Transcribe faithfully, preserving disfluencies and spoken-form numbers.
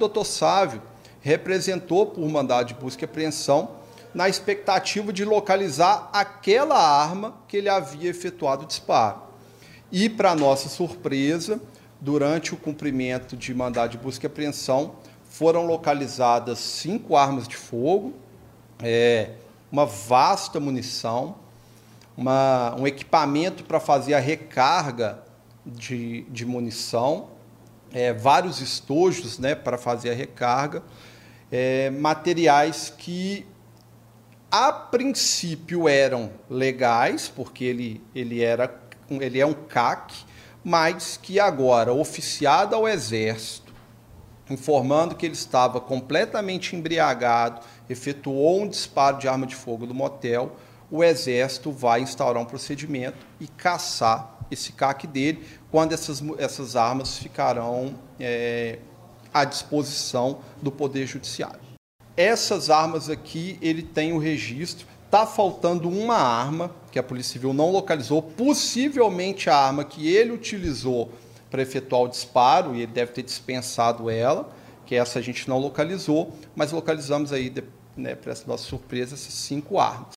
doutor Sávio representou por mandado de busca e apreensão na expectativa de localizar aquela arma que ele havia efetuado o disparo. E, para nossa surpresa, durante o cumprimento de mandado de busca e apreensão, foram localizadas cinco armas de fogo, é, uma vasta munição, uma, um equipamento para fazer a recarga de, de munição, é, vários estojos, né, para fazer a recarga, é, materiais que a princípio eram legais, porque ele, ele, era, ele é um C A C, mas que agora, oficiado ao Exército, informando que ele estava completamente embriagado, efetuou um disparo de arma de fogo do motel, o Exército vai instaurar um procedimento e caçar esse C A C dele, quando essas, essas armas ficarão é, à disposição do Poder Judiciário. Essas armas aqui, ele tem o registro, está faltando uma arma que a Polícia Civil não localizou, possivelmente a arma que ele utilizou para efetuar o disparo, e ele deve ter dispensado ela, que essa a gente não localizou, mas localizamos aí, né, para essa nossa surpresa, essas cinco armas.